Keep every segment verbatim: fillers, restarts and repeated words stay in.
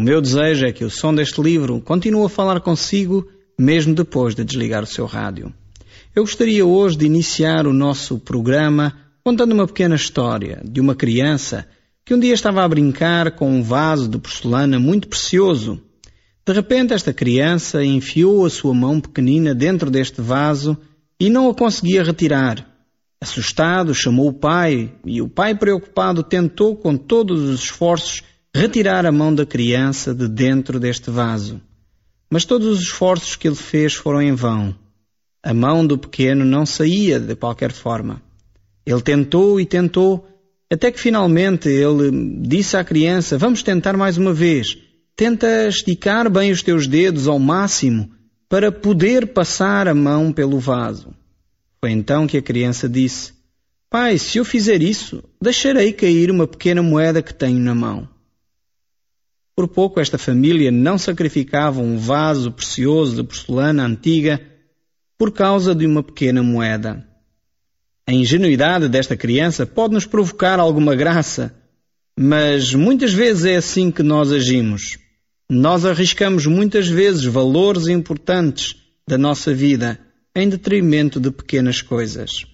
meu desejo é que o som deste livro continue a falar consigo, mesmo depois de desligar o seu rádio. Eu gostaria hoje de iniciar o nosso programa contando uma pequena história de uma criança que um dia estava a brincar com um vaso de porcelana muito precioso. De repente, esta criança enfiou a sua mão pequenina dentro deste vaso e não a conseguia retirar. Assustado, chamou o pai e o pai, preocupado, tentou com todos os esforços retirar a mão da criança de dentro deste vaso. Mas todos os esforços que ele fez foram em vão. A mão do pequeno não saía de qualquer forma. Ele tentou e tentou, até que finalmente ele disse à criança: vamos tentar mais uma vez. Tenta esticar bem os teus dedos ao máximo para poder passar a mão pelo vaso. Foi então que a criança disse: pai, se eu fizer isso, deixarei cair uma pequena moeda que tenho na mão. Por pouco esta família não sacrificava um vaso precioso de porcelana antiga por causa de uma pequena moeda. A ingenuidade desta criança pode nos provocar alguma graça, mas muitas vezes é assim que nós agimos. Nós arriscamos muitas vezes valores importantes da nossa vida em detrimento de pequenas coisas.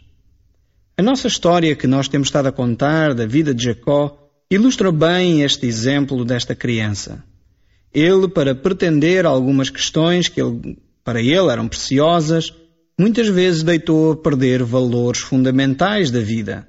A nossa história que nós temos estado a contar da vida de Jacó ilustra bem este exemplo desta criança. Ele, para pretender algumas questões que ele, para ele eram preciosas, muitas vezes deitou a perder valores fundamentais da vida.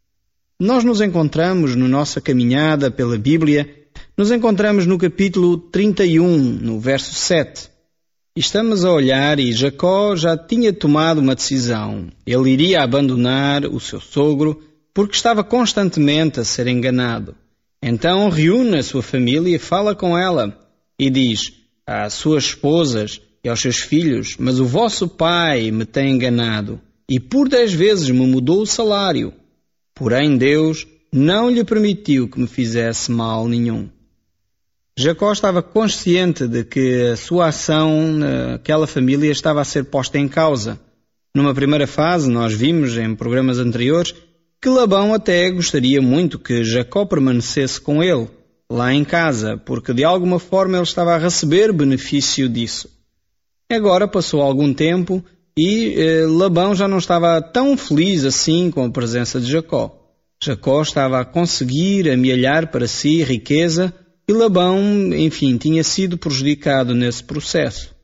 Nós nos encontramos na nossa caminhada pela Bíblia, nos encontramos no capítulo trinta e um, no verso sete. Estamos a olhar e Jacó já tinha tomado uma decisão. Ele iria abandonar o seu sogro porque estava constantemente a ser enganado. Então reúne a sua família e fala com ela e diz às suas esposas e aos seus filhos: mas o vosso pai me tem enganado e por dez vezes me mudou o salário. Porém Deus não lhe permitiu que me fizesse mal nenhum. Jacó estava consciente de que a sua ação naquela família estava a ser posta em causa. Numa primeira fase, nós vimos em programas anteriores que Labão até gostaria muito que Jacó permanecesse com ele, lá em casa, porque de alguma forma ele estava a receber benefício disso. Agora passou algum tempo e eh, Labão já não estava tão feliz assim com a presença de Jacó. Jacó estava a conseguir amealhar para si riqueza e Labão, enfim, tinha sido prejudicado nesse processo.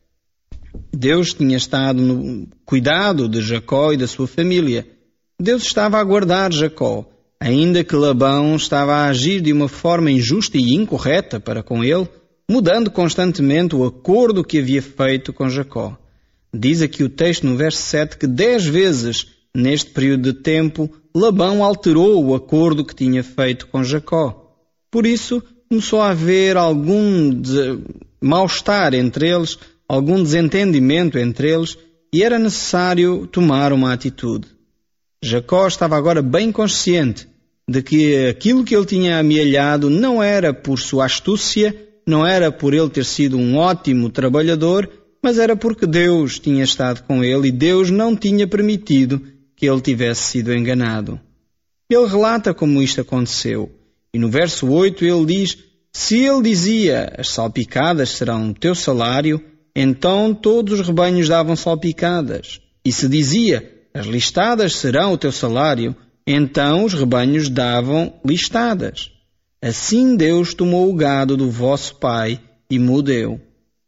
Deus tinha estado no cuidado de Jacó e da sua família. Deus estava a guardar Jacó, ainda que Labão estava a agir de uma forma injusta e incorreta para com ele, mudando constantemente o acordo que havia feito com Jacó. Diz aqui o texto no verso sete que dez vezes neste período de tempo Labão alterou o acordo que tinha feito com Jacó. Por isso começou a haver algum de... mal-estar entre eles, algum desentendimento entre eles e era necessário tomar uma atitude. Jacó estava agora bem consciente de que aquilo que ele tinha amealhado não era por sua astúcia, não era por ele ter sido um ótimo trabalhador, mas era porque Deus tinha estado com ele e Deus não tinha permitido que ele tivesse sido enganado. Ele relata como isto aconteceu. E no verso oito ele diz: se ele dizia, as salpicadas serão o teu salário, então todos os rebanhos davam salpicadas. E se dizia, as listadas serão o teu salário, então os rebanhos davam listadas. Assim Deus tomou o gado do vosso pai e me o deu.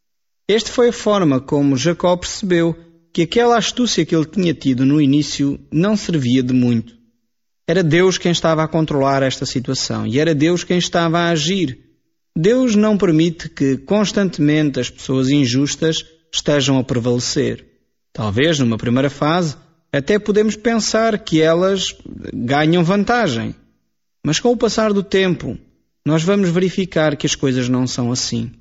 Esta foi a forma como Jacó percebeu que aquela astúcia que ele tinha tido no início não servia de muito. Era Deus quem estava a controlar esta situação e era Deus quem estava a agir. Deus não permite que constantemente as pessoas injustas estejam a prevalecer. Talvez numa primeira fase até podemos pensar que elas ganham vantagem. Mas com o passar do tempo, nós vamos verificar que as coisas não são assim.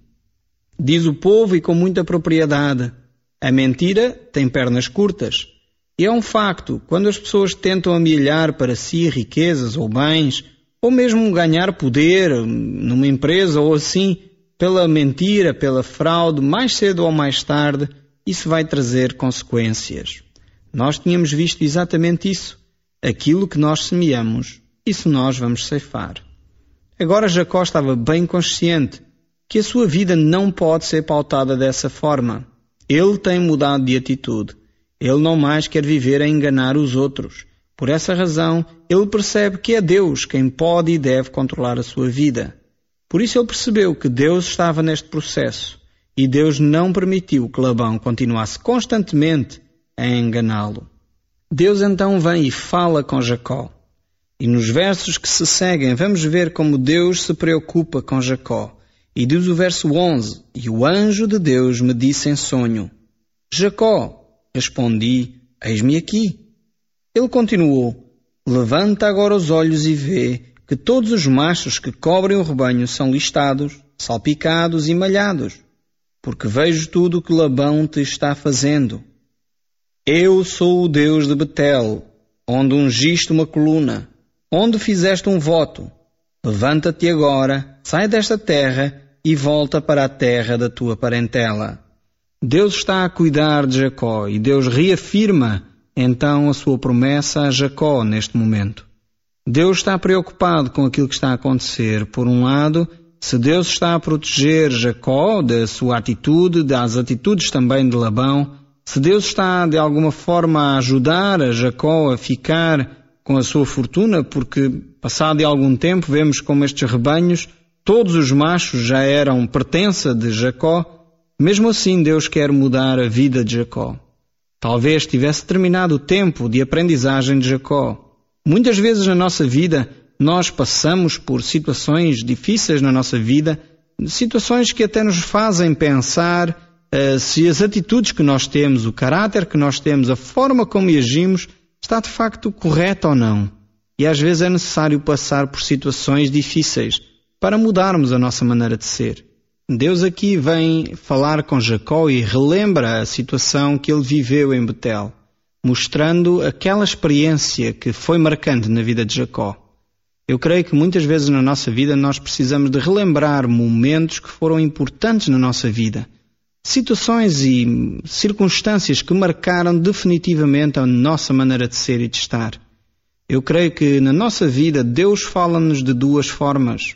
Diz o povo e com muita propriedade: a mentira tem pernas curtas. E é um facto, quando as pessoas tentam amealhar para si riquezas ou bens, ou mesmo ganhar poder numa empresa ou assim, pela mentira, pela fraude, mais cedo ou mais tarde, isso vai trazer consequências. Nós tínhamos visto exatamente isso. Aquilo que nós semeamos, isso nós vamos ceifar. Agora Jacó estava bem consciente que a sua vida não pode ser pautada dessa forma. Ele tem mudado de atitude. Ele não mais quer viver a enganar os outros. Por essa razão, ele percebe que é Deus quem pode e deve controlar a sua vida. Por isso ele percebeu que Deus estava neste processo e Deus não permitiu que Labão continuasse constantemente a enganá-lo. Deus então vem e fala com Jacó. E nos versos que se seguem vamos ver como Deus se preocupa com Jacó. E diz o verso onze: E o anjo de Deus me disse em sonho: Jacó. Respondi: Eis-me aqui. Ele continuou: Levanta agora os olhos e vê que todos os machos que cobrem o rebanho são listados, salpicados e malhados, porque vejo tudo o que Labão te está fazendo. Eu sou o Deus de Betel, onde ungiste uma coluna, onde fizeste um voto. Levanta-te agora, sai desta terra e volta para a terra da tua parentela. Deus está a cuidar de Jacó e Deus reafirma então a sua promessa a Jacó neste momento. Deus está preocupado com aquilo que está a acontecer. Por um lado, se Deus está a proteger Jacó da sua atitude, das atitudes também de Labão, se Deus está de alguma forma a ajudar a Jacó a ficar com a sua fortuna, porque passado algum tempo vemos como estes rebanhos, todos os machos já eram pertença de Jacó, mesmo assim Deus quer mudar a vida de Jacó. Talvez tivesse terminado o tempo de aprendizagem de Jacó. Muitas vezes na nossa vida nós passamos por situações difíceis na nossa vida, situações que até nos fazem pensar uh, se as atitudes que nós temos, o caráter que nós temos, a forma como agimos, está de facto correta ou não. E às vezes é necessário passar por situações difíceis para mudarmos a nossa maneira de ser. Deus aqui vem falar com Jacó e relembra a situação que ele viveu em Betel, mostrando aquela experiência que foi marcante na vida de Jacó. Eu creio que muitas vezes na nossa vida nós precisamos de relembrar momentos que foram importantes na nossa vida, situações e circunstâncias que marcaram definitivamente a nossa maneira de ser e de estar. Eu creio que na nossa vida Deus fala-nos de duas formas.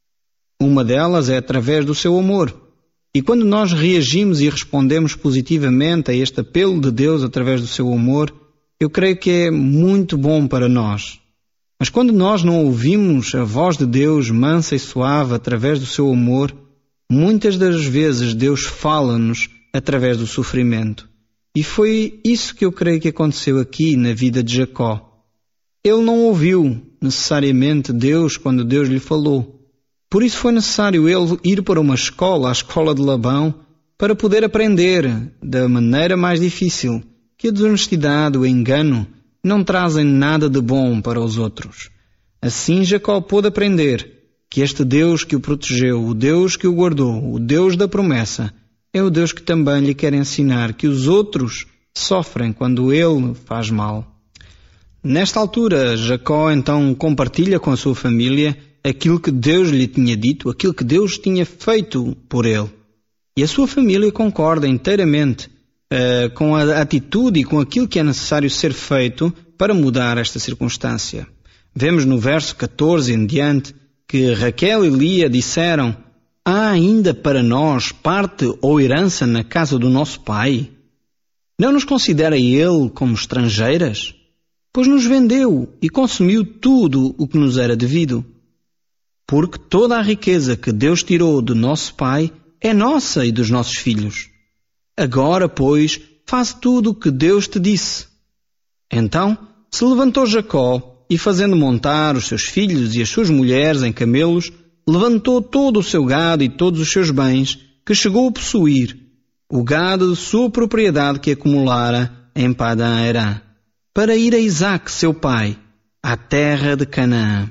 Uma delas é através do seu amor. E quando nós reagimos e respondemos positivamente a este apelo de Deus através do seu amor, eu creio que é muito bom para nós. Mas quando nós não ouvimos a voz de Deus mansa e suave através do seu amor, muitas das vezes Deus fala-nos através do sofrimento. E foi isso que eu creio que aconteceu aqui na vida de Jacó. Ele não ouviu necessariamente Deus quando Deus lhe falou. Por isso foi necessário ele ir para uma escola, a escola de Labão, para poder aprender da maneira mais difícil que a desonestidade, o engano, não trazem nada de bom para os outros. Assim Jacó pôde aprender que este Deus que o protegeu, o Deus que o guardou, o Deus da promessa, é o Deus que também lhe quer ensinar que os outros sofrem quando ele faz mal. Nesta altura, Jacó então compartilha com a sua família aquilo que Deus lhe tinha dito, aquilo que Deus tinha feito por ele. E a sua família concorda inteiramente uh, com a atitude e com aquilo que é necessário ser feito para mudar esta circunstância. Vemos no verso catorze em diante que Raquel e Lia disseram: Há ainda para nós parte ou herança na casa do nosso pai? Não nos considera ele como estrangeiras? Pois nos vendeu e consumiu tudo o que nos era devido. Porque toda a riqueza que Deus tirou do nosso pai é nossa e dos nossos filhos. Agora, pois, faz tudo o que Deus te disse. Então se levantou Jacó e, fazendo montar os seus filhos e as suas mulheres em camelos, levantou todo o seu gado e todos os seus bens que chegou a possuir, o gado de sua propriedade que acumulara em Padã-Arã, para ir a Isaque, seu pai, à terra de Canaã.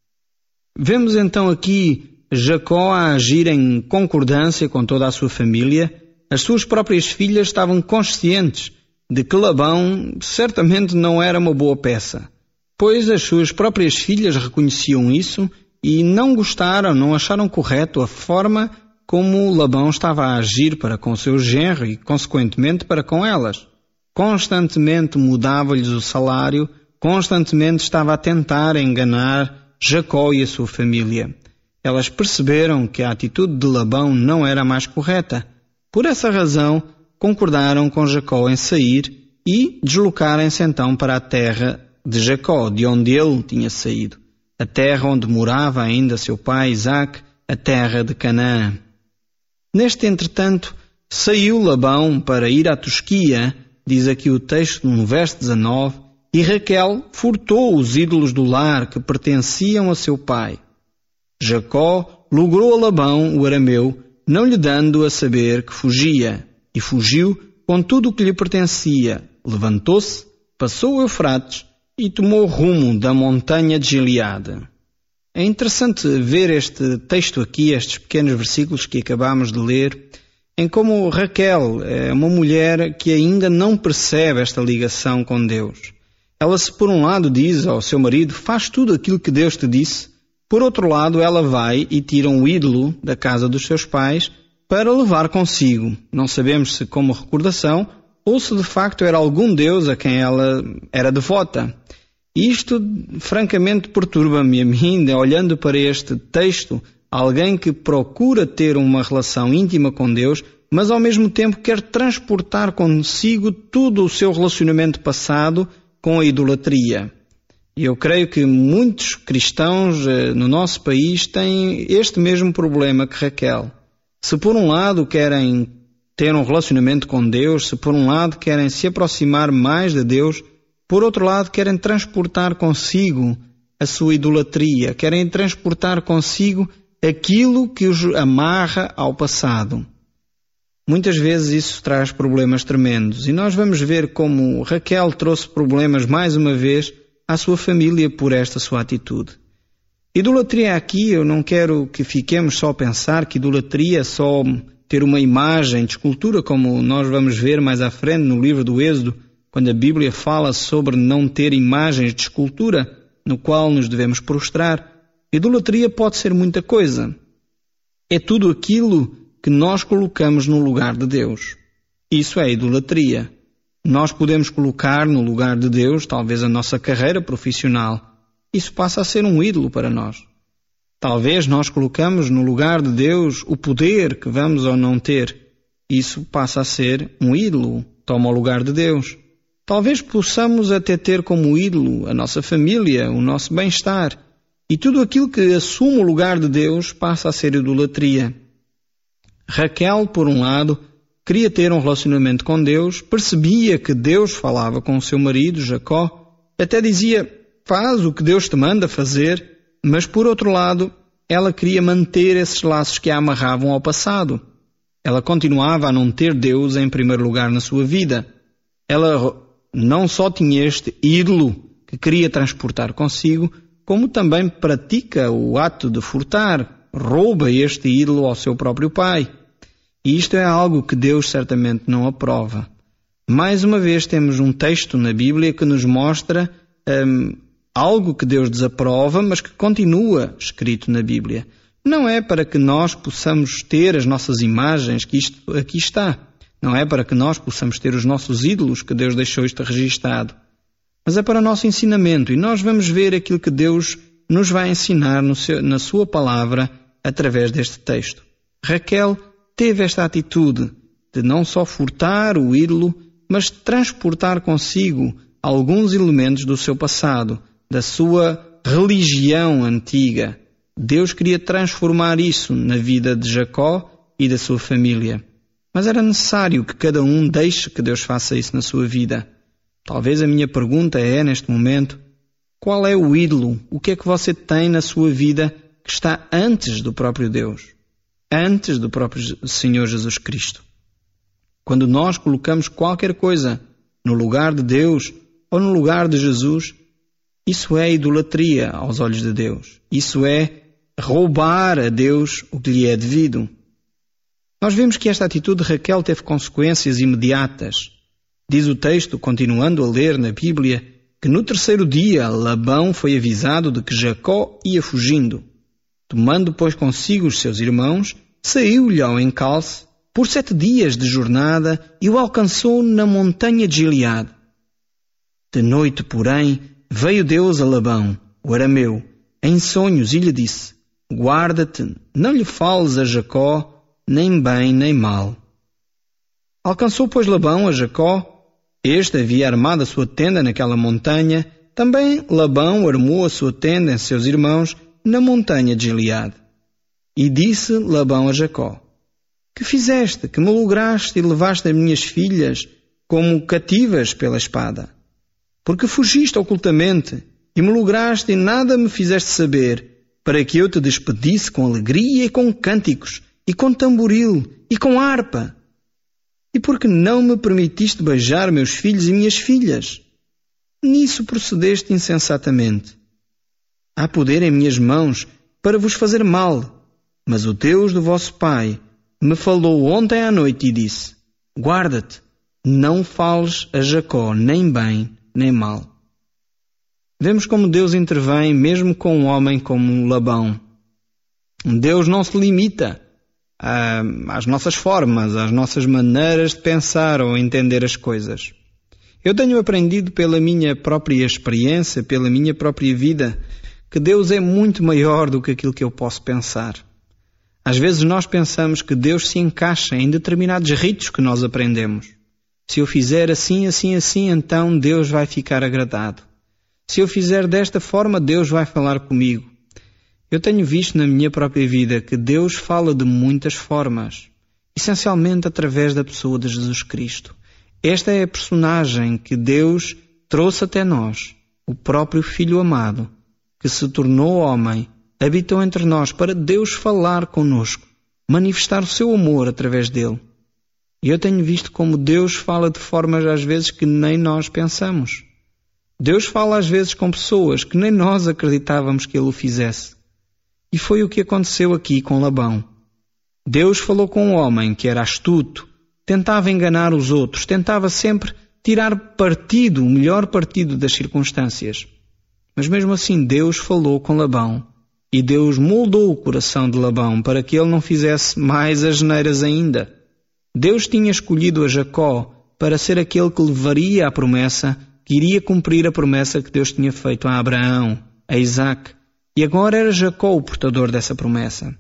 Vemos então aqui Jacó a agir em concordância com toda a sua família. As suas próprias filhas estavam conscientes de que Labão certamente não era uma boa peça, pois as suas próprias filhas reconheciam isso e não gostaram, não acharam correto a forma como Labão estava a agir para com o seu genro e, consequentemente, para com elas. Constantemente mudava-lhes o salário, constantemente estava a tentar enganar Jacó e a sua família. Elas perceberam que a atitude de Labão não era a mais correta. Por essa razão, concordaram com Jacó em sair e deslocarem-se então para a terra de Jacó, de onde ele tinha saído, a terra onde morava ainda seu pai Isaque, a terra de Canaã. Neste entretanto, saiu Labão para ir à tosquia, diz aqui o texto no verso dezanove, e Raquel furtou os ídolos do lar que pertenciam a seu pai. Jacó logrou a Labão, o arameu, não lhe dando a saber que fugia, e fugiu com tudo o que lhe pertencia. Levantou-se, passou o Eufrates e tomou rumo da montanha de Gileade. É interessante ver este texto aqui, estes pequenos versículos que acabamos de ler, em como Raquel é uma mulher que ainda não percebe esta ligação com Deus. Ela, se por um lado diz ao seu marido, faz tudo aquilo que Deus te disse, por outro lado ela vai e tira um ídolo da casa dos seus pais para levar consigo. Não sabemos se como recordação ou se de facto era algum Deus a quem ela era devota. E isto francamente perturba-me a mim, olhando para este texto, alguém que procura ter uma relação íntima com Deus, mas ao mesmo tempo quer transportar consigo todo o seu relacionamento passado com a idolatria. E eu creio que muitos cristãos no nosso país têm este mesmo problema que Raquel. Se por um lado querem ter um relacionamento com Deus, se por um lado querem se aproximar mais de Deus, por outro lado querem transportar consigo a sua idolatria, querem transportar consigo aquilo que os amarra ao passado. Muitas vezes isso traz problemas tremendos, e nós vamos ver como Raquel trouxe problemas mais uma vez à sua família por esta sua atitude. Idolatria aqui, eu não quero que fiquemos só a pensar que idolatria é só ter uma imagem de escultura, como nós vamos ver mais à frente no livro do Êxodo, quando a Bíblia fala sobre não ter imagens de escultura no qual nos devemos prostrar. Idolatria pode ser muita coisa. É tudo aquilo que nós colocamos no lugar de Deus. Isso é idolatria. Nós podemos colocar no lugar de Deus, talvez a nossa carreira profissional. Isso passa a ser um ídolo para nós. Talvez nós colocamos no lugar de Deus o poder que vamos ou não ter. Isso passa a ser um ídolo, toma o lugar de Deus. Talvez possamos até ter como ídolo a nossa família, o nosso bem-estar. E tudo aquilo que assume o lugar de Deus passa a ser idolatria. Raquel, por um lado, queria ter um relacionamento com Deus, percebia que Deus falava com o seu marido, Jacó, até dizia, faz o que Deus te manda fazer, mas por outro lado, ela queria manter esses laços que a amarravam ao passado. Ela continuava a não ter Deus em primeiro lugar na sua vida. Ela não só tinha este ídolo que queria transportar consigo, como também pratica o ato de furtar, rouba este ídolo ao seu próprio pai. E isto é algo que Deus certamente não aprova. Mais uma vez temos um texto na Bíblia que nos mostra hum, algo que Deus desaprova, mas que continua escrito na Bíblia. Não é para que nós possamos ter as nossas imagens, que isto aqui está. Não é para que nós possamos ter os nossos ídolos, que Deus deixou isto registado. Mas é para o nosso ensinamento, e nós vamos ver aquilo que Deus nos vai ensinar no seu, na sua palavra através deste texto. Raquel teve esta atitude de não só furtar o ídolo, mas transportar consigo alguns elementos do seu passado, da sua religião antiga. Deus queria transformar isso na vida de Jacó e da sua família. Mas era necessário que cada um deixe que Deus faça isso na sua vida. Talvez a minha pergunta é, neste momento, qual é o ídolo? O que é que você tem na sua vida que está antes do próprio Deus? Antes do próprio Senhor Jesus Cristo? Quando nós colocamos qualquer coisa no lugar de Deus ou no lugar de Jesus, isso é idolatria aos olhos de Deus. Isso é roubar a Deus o que lhe é devido. Nós vemos que esta atitude de Raquel teve consequências imediatas. Diz o texto, continuando a ler na Bíblia, que no terceiro dia Labão foi avisado de que Jacó ia fugindo. Tomando, pois, consigo os seus irmãos, saiu-lhe ao encalce por sete dias de jornada e o alcançou na montanha de Gileade. De noite, porém, veio Deus a Labão, o arameu, em sonhos e lhe disse, guarda-te, não lhe fales a Jacó, nem bem nem mal. Alcançou, pois, Labão a Jacó. Este havia armado a sua tenda naquela montanha. Também Labão armou a sua tenda em seus irmãos na montanha de Gileade. E disse Labão a Jacó: Que fizeste, que me lograste e levaste as minhas filhas como cativas pela espada? Porque fugiste ocultamente e me lograste e nada me fizeste saber, para que eu te despedisse com alegria e com cânticos, e com tamboril, e com harpa? E porque não me permitiste beijar meus filhos e minhas filhas? Nisso procedeste insensatamente. Há poder em minhas mãos para vos fazer mal, mas o Deus do vosso pai me falou ontem à noite e disse: Guarda-te, não fales a Jacó nem bem nem mal. Vemos como Deus intervém mesmo com um homem como Labão. Deus não se limita a, às nossas formas, às nossas maneiras de pensar ou entender as coisas. Eu tenho aprendido pela minha própria experiência, pela minha própria vida, que Deus é muito maior do que aquilo que eu posso pensar. Às vezes nós pensamos que Deus se encaixa em determinados ritos que nós aprendemos. Se eu fizer assim, assim, assim, então Deus vai ficar agradado. Se eu fizer desta forma, Deus vai falar comigo. Eu tenho visto na minha própria vida que Deus fala de muitas formas, essencialmente através da pessoa de Jesus Cristo. Esta é a personagem que Deus trouxe até nós, o próprio Filho amado, que se tornou homem, habitou entre nós para Deus falar conosco, manifestar o seu amor através dele. E eu tenho visto como Deus fala de formas às vezes que nem nós pensamos. Deus fala às vezes com pessoas que nem nós acreditávamos que Ele o fizesse. E foi o que aconteceu aqui com Labão. Deus falou com um homem que era astuto, tentava enganar os outros, tentava sempre tirar partido, o melhor partido das circunstâncias. Mas mesmo assim Deus falou com Labão e Deus moldou o coração de Labão para que ele não fizesse mais asneiras ainda. Deus tinha escolhido a Jacó para ser aquele que levaria a promessa, que iria cumprir a promessa que Deus tinha feito a Abraão, a Isaac, e agora era Jacó o portador dessa promessa.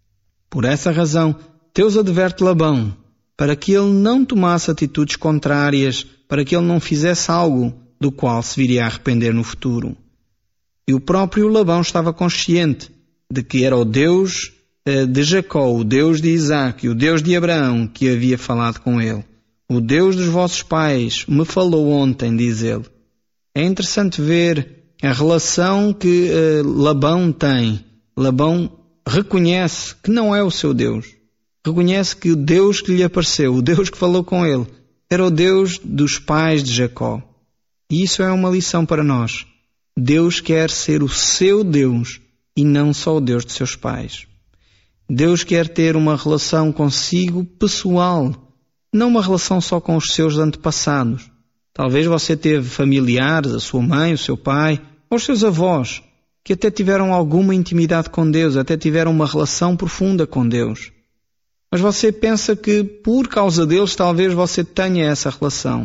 Por essa razão, Deus adverte Labão para que ele não tomasse atitudes contrárias, para que ele não fizesse algo do qual se viria a arrepender no futuro. E o próprio Labão estava consciente de que era o Deus de Jacó, o Deus de Isaac e o Deus de Abraão que havia falado com ele. O Deus dos vossos pais me falou ontem, diz ele. É interessante ver a relação que uh, Labão tem. Labão reconhece que não é o seu Deus. Reconhece que o Deus que lhe apareceu, o Deus que falou com ele, era o Deus dos pais de Jacó. E isso é uma lição para nós. Deus quer ser o seu Deus e não só o Deus de seus pais. Deus quer ter uma relação consigo pessoal, não uma relação só com os seus antepassados. Talvez você teve familiares, a sua mãe, o seu pai, ou os seus avós, que até tiveram alguma intimidade com Deus, até tiveram uma relação profunda com Deus. Mas você pensa que por causa deles talvez você tenha essa relação.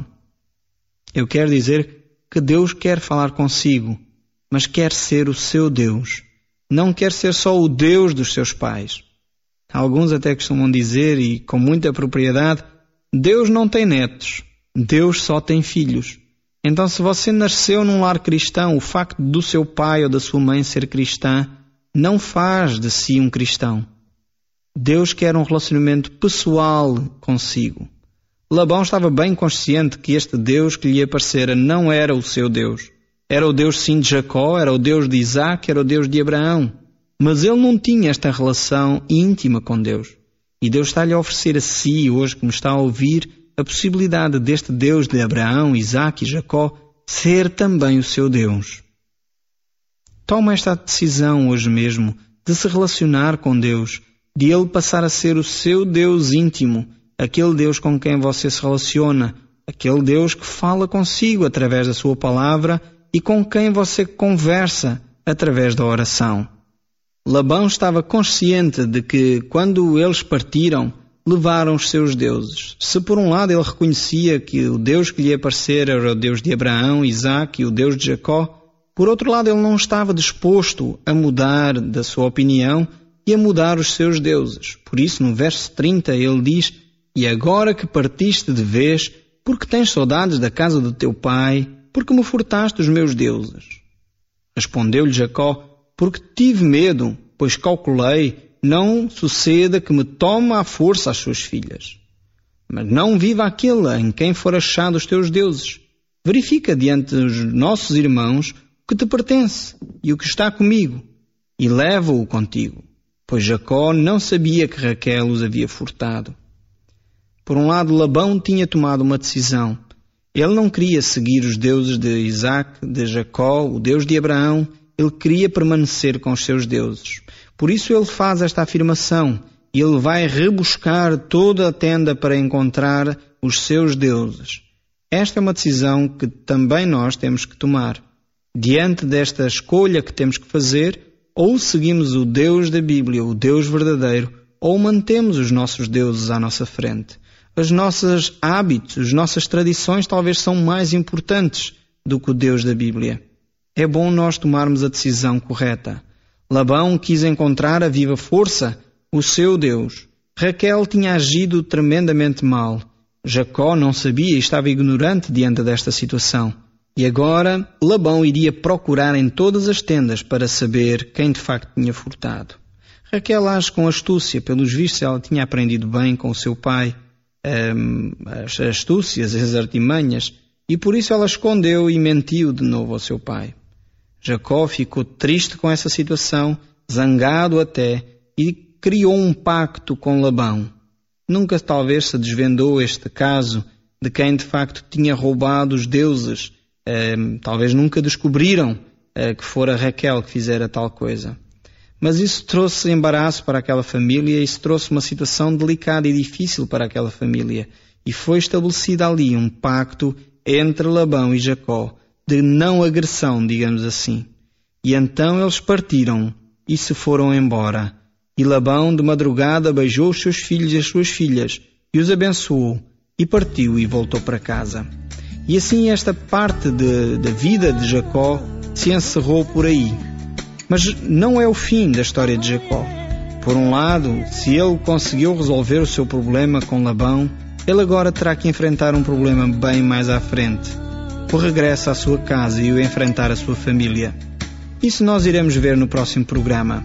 Eu quero dizer que Deus quer falar consigo, mas quer ser o seu Deus. Não quer ser só o Deus dos seus pais. Alguns até costumam dizer, e com muita propriedade, Deus não tem netos, Deus só tem filhos. Então, se você nasceu num lar cristão, o facto do seu pai ou da sua mãe ser cristã não faz de si um cristão. Deus quer um relacionamento pessoal consigo. Labão estava bem consciente que este Deus que lhe aparecera não era o seu Deus. Era o Deus sim de Jacó, era o Deus de Isaac, era o Deus de Abraão. Mas ele não tinha esta relação íntima com Deus. E Deus está-lhe a oferecer a si, hoje que me está a ouvir, a possibilidade deste Deus de Abraão, Isaac e Jacó ser também o seu Deus. Toma esta decisão hoje mesmo de se relacionar com Deus, de Ele passar a ser o seu Deus íntimo, aquele Deus com quem você se relaciona, aquele Deus que fala consigo através da sua palavra e com quem você conversa através da oração. Labão estava consciente de que, quando eles partiram, levaram os seus deuses. Se por um lado ele reconhecia que o Deus que lhe aparecera era o Deus de Abraão, Isaac e o Deus de Jacó, por outro lado ele não estava disposto a mudar da sua opinião e a mudar os seus deuses. Por isso, no verso trinta, ele diz: E agora que partiste de vez, porque tens saudades da casa do teu pai, porque me furtaste os meus deuses? Respondeu-lhe Jacó: Porque tive medo, pois calculei, não suceda que me tome à força as suas filhas. Mas não viva aquele em quem for achado os teus deuses. Verifica diante dos nossos irmãos o que te pertence e o que está comigo, e leva-o contigo, pois Jacó não sabia que Raquel os havia furtado. Por um lado, Labão tinha tomado uma decisão. Ele não queria seguir os deuses de Isaac, de Jacó, o Deus de Abraão. Ele queria permanecer com os seus deuses. Por isso ele faz esta afirmação. Ele vai rebuscar toda a tenda para encontrar os seus deuses. Esta é uma decisão que também nós temos que tomar. Diante desta escolha que temos que fazer, ou seguimos o Deus da Bíblia, o Deus verdadeiro, ou mantemos os nossos deuses à nossa frente. Os nossos hábitos, as nossas tradições talvez são mais importantes do que o Deus da Bíblia. É bom nós tomarmos a decisão correta. Labão quis encontrar a viva força o seu Deus. Raquel tinha agido tremendamente mal. Jacó não sabia e estava ignorante diante desta situação. E agora Labão iria procurar em todas as tendas para saber quem de facto tinha furtado. Raquel age com astúcia. Pelos vistos ela tinha aprendido bem com o seu pai um, as astúcias, as artimanhas, e por isso ela escondeu e mentiu de novo ao seu pai. Jacó ficou triste com essa situação, zangado até, e criou um pacto com Labão. Nunca talvez se desvendou este caso de quem de facto tinha roubado os deuses. Eh, talvez nunca descobriram eh, que fora Raquel que fizera tal coisa. Mas isso trouxe embaraço para aquela família, isso trouxe uma situação delicada e difícil para aquela família. E foi estabelecido ali um pacto entre Labão e Jacó, de não agressão, digamos assim. E então eles partiram e se foram embora. E Labão de madrugada beijou os seus filhos e as suas filhas, e os abençoou, e partiu e voltou para casa. E assim esta parte da vida de Jacó se encerrou por aí. Mas não é o fim da história de Jacó. Por um lado, se ele conseguiu resolver o seu problema com Labão, ele agora terá que enfrentar um problema bem mais à frente. O regresso à sua casa e o enfrentar a sua família. Isso nós iremos ver no próximo programa.